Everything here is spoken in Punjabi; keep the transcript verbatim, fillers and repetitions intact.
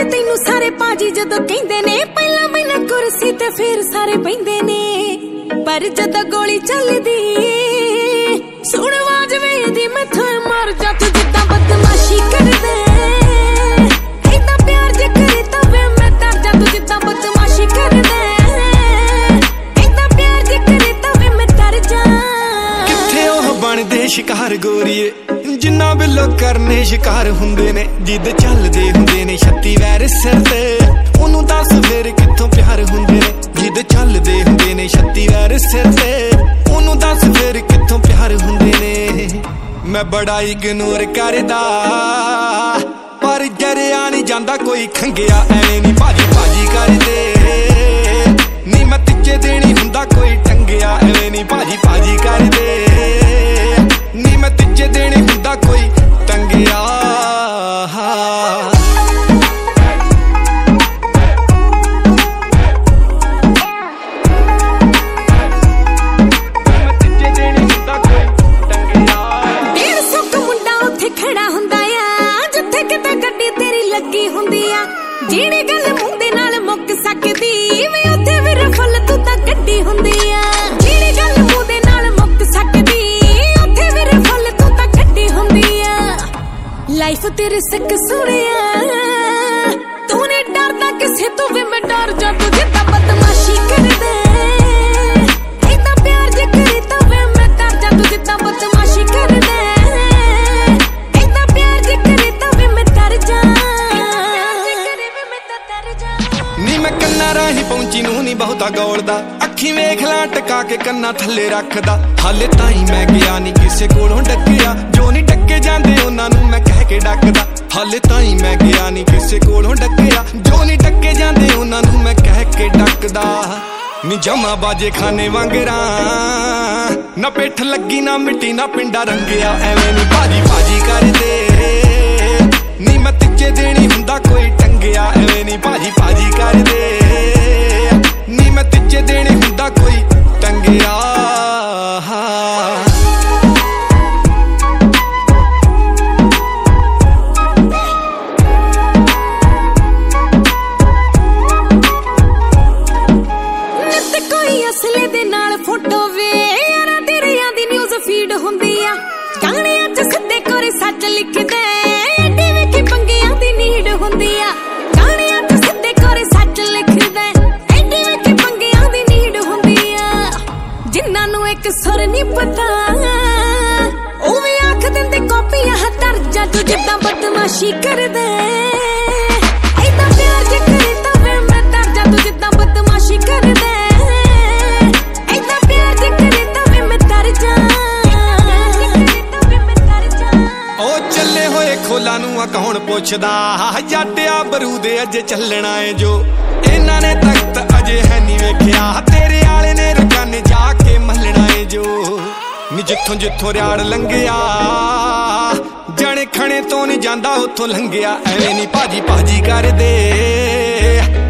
ਤੈਨੂੰ ਸਾਰੇ ਭਾਜੀ ਜਦੋਂ ਕਹਿੰਦੇ ਨੇ ਪਹਿਲਾਂ ਮੈਨਾਂ ਕੁਰਸੀ ਤੇ ਫਿਰ ਸਾਰੇ ਬਹਿੰਦੇ ਨੇ ਪਰ ਜਦੋਂ ਗੋਲੀ ਚੱਲਦੀ ਸੁਣ ਆਵਾਜ਼ ਵੇਦੀ ਮੈਥੋਂ ਮਰ ਜਾ ਤੂੰ ਜਿੱਦਾਂ ਬਦਮਾਸ਼ੀ ਕਰਦਾ ਏਦਾਂ ਪਿਆਰ ਜੇ ਕਰੇ ਤਾਂ ਵੇ ਮੈਂ ਡਰ ਜਾ ਤੂੰ ਜਿੱਦਾਂ ਬਦਮਾਸ਼ੀ ਕਰਦਾ ਏਦਾਂ ਪਿਆਰ ਜੇ ਕਰੇ ਤਾਂ ਵੇ ਮੈਂ ਡਰ ਜਾ ਕਿੱਥੇ ਉਹ ਬਣਦੇ ਸ਼ਿਕਾਰ ਗੋਰੀਏ ਜਿੰਨਾ ਬਿੱਲੋ ਕਰਨੇ ਸ਼ਿਕਾਰ ਹੁੰਦੇ ਨੇ ਜਿੱਦ ਚੱਲਦੇ ਹੁੰਦੇ ਨੇ ਛੱਤੀ ਵੈਰ ਸਿਰ ਤੇ ਉਹਨੂੰ ਦੱਸ ਫੇਰ ਕਿੱਥੋਂ ਪਿਆਰ ਹੁੰਦੇ ਨੇ ਜਿੱਦ ਚੱਲਦੇ ਹੁੰਦੇ ਨੇ ਛੱਤੀ ਵੈਰ ਸਿਰ ਤੇ ਉਹਨੂੰ ਦੱਸ ਫੇਰ ਕਿੱਥੋਂ ਪਿਆਰ ਹੁੰਦੇ ਨੇ ਮੈਂ ਬੜਾ ਇਗਨੋਰ ਕਰਦਾ ਪਰ ਜਰਿਆ ਨਹੀਂ ਜਾਂਦਾ ਕੋਈ ਖੰਗਿਆ ਐਵੇਂ ਨਹੀਂ ਭਾਜੀ ਭਾਜੀ ਕਰਦੇ ਨੀ ਮੈਂ ਤੀਜੇ ਦੇਣੀ ਹੁੰਦਾ ਕੋਈ ਟੰਗਿਆ ਐਵੇਂ ਨਹੀਂ ਭਾਜੀ ਭਾਜੀ ਕਰਦੇ ਨੀ ਮੈਂ ਤੀਜੇ ਦੇਣੀ ਹੁੰਦਾ ਕੋਈ ਟੰਗਿਆ ਜਿਹੜੀ ਗੱਲ ਮੂੰਹ ਦੇ ਨਾਲ ਮੁੱਕ ਸਕਦੀ ਵੇ ਉੱਥੇ ਵੀ ਰਫਲ ਤੂੰ ਤਾਂ ਗੱਡੀ ਹੁੰਦੀ ਆ ਜਿਹੜੀ ਗੱਲ ਮੂੰਹ ਦੇ ਨਾਲ ਮੁੱਕ ਸਕਦੀ ਉੱਥੇ ਵੀ ਰਫਲ ਤੂੰ ਤਾਂ ਗੱਡੀ ਹੁੰਦੀ ਆ ਲਾਈਫ ਤੇਰੇ ਸਿੱਕ ਸੁਣਿਆ ਤੂੰ ਨੇ ਡਰਦਾ ਕਿਸੇ ਤੋਂ ਵੀ ਮੈਂ ਡਰ ਜਾ ਤੂੰ ਜਿੱਦਾਂ ਬਦਮਾਸ਼ੀ ਕਰਦਾ ਏਦਾਂ ਪਿਆਰ ਜੇ ਕਰੇ ਤਾਂ ਵੇ ਮੈਂ ਡਰ ਜਾ ਤੂੰ ਜਿੱਦਾਂ ਬਦਮਾਸ਼ੀ ਕਰਦਾ ਏਦਾਂ ਪਿਆਰ ਜੇ ਕਰੇ ਤਾਂ ਵੇ ਮੈਂ ਡਰ ਜਾ ਨੀ ਮੈਂ ਕੰਨਾਂ ਰਾਹੀਂ ਪਹੁੰਚੀ ਨੂੰ ਨੀ ਬਹੁਤਾ ਗੌਲਦਾ ਅੱਖੀ ਵੇਖ ਲਾਂ ਟਕਾ ਕੇ ਕੰਨਾਂ ਥੱਲੇ ਰੱਖਦਾ ਹਾਲੇ ਤਾਈਂ ਮੈਂ ਗਿਆ ਨੀ ਕਿਸੇ ਕੋਲੋਂ ਡੱਕਿਆ ਜੋ ਨੀ ਡੱਕੇ ਜਾਂਦੇ ਉਹਨਾਂ ਨੂੰ ਮੈਂ ਕਹਿ ਕੇ ਡੱਕਦਾ ਹਾਲੇ ਤਾਈਂ ਮੈਂ ਗਿਆ ਨੀ ਕਿਸੇ ਕੋਲੋਂ ਡੱਕਿਆ ਜੋ ਨੀ ਡੱਕੇ ਜਾਂਦੇ ਉਹਨਾਂ ਨੂੰ ਮੈਂ ਕਹਿ ਕੇ ਡੱਕਦਾ ਨੀ ਜਮਾ ਬਾਜੇ ਖਾਨੇ ਵਾਂਗਰਾਂ ਨਾ ਪਿੱਠ ਲੱਗੀ ਨਾ ਮਿੱਟੀ ਨਾ ਪਿੰਡਾ ਰੰਗਿਆ ਐਵੇਂ ਨੀ ਭਾਜੀ ਭਾਜੀ ਕਰਦੇ ਨੀ ਮੈਂ ਤੀਜੇ ਦੇਣੀ ਹੁੰਦਾ ਕੋਈ ਟੰਗਿਆ ਐਵੇਂ ਨੀ ਭਾਜੀ ਭਾਜੀ ਕਰਦੇ ਨੀ ਮੈਂ ਤੀਜੇ ਦੇਣੀ ਹੁੰਦਾ ਕੋਈ ਟੰਗਿਆ ਨਿੱਤ ਕੋਈ ਅਸਲੇ ਦੇ ਨਾਲ ਫੋਟੋ ਵੇ ਯਾਰਾਂ ਤੇਰਿਆਂ ਦੀ ਨਿਊਜ਼ ਫੀਡ ਹੁੰਦੀ ਆ ਗਾਣਿਆਂ ਚ ਸਿੱਧੇ ਕੋਰੇ ਸੱਚ ਲਿਖਦੇ ਹੁੰਦੀ ਆ ਗਾਣਿਆਂ ਚ ਸਿੱਧੇ ਕੋਰੇ ਸੱਚ ਲਿਖਦਾ ਐਡੀ ਵੇਖੀ ਪੰਗਿਆਂ ਦੀ ਨੀਡ ਹੁੰਦੀ ਆ ਜਿਨ੍ਹਾਂ ਨੂੰ ਇੱਕ ਸੁਰ ਨੀ ਪਤਾ ਉਹ ਵੀ ਆਖ ਦਿੰਦੇ ਕਾਪੀਆਂ ਹੱਥਰ ਜਾ ਤੂੰ ਜਿੱਦਾਂ ਬਦਮਾਸ਼ੀ ਕਰਦਾ ਏਦਾਂ ਪਿਆਰ ਜੇ ਕਰੇ ਤਾਂ ਵੇ ਮੈਂ ਡਰ ਜਾ ਤੂੰ ਜਿੱਦਾਂ ਬਦਮਾਸ਼ੀ ਕਰਦਾ ਏਦਾਂ ਪਿਆਰ ਜੇ ਕਰੇ ਤਾਂ ਵੇ ਮੈਂ ਡਰ ਜਾ ਉਹ ਚੱਲੇ ਹੋਏ ਖੋਲਾਂ ਨੂੰ ਆ ਕੌਣ ਪੁੱਛਦਾ ਜੱਟਿਆ ਬਰੂਦੇ ਅਜੇ ਚੱਲਣਾ ਏ ਜੋ ਇਹਨਾਂ ਨੇ ਤਖਤ ਅਜੇ ਹੈ ਨੀ ਵੇਖਿਆ ਤੇਰੇ ਆਲੇ ਨੇ ਰਕਾਨੇ ਜਾ ਕੇ ਮੱਲਣਾ ਏ ਜੋ ਨੀ ਜਿੱਥੋਂ ਜਿੱਥੋਂ ਰਿਆੜ ਲੰਘਿਆ ਜਾਣੇ ਖਣੇ ਤੋਂ ਨੀ ਜਾਂਦਾ ਉੱਥੋਂ ਲੰਘਿਆ ਐਵੇਂ ਨੀ ਭਾਜੀ ਭਾਜੀ ਕਰਦੇ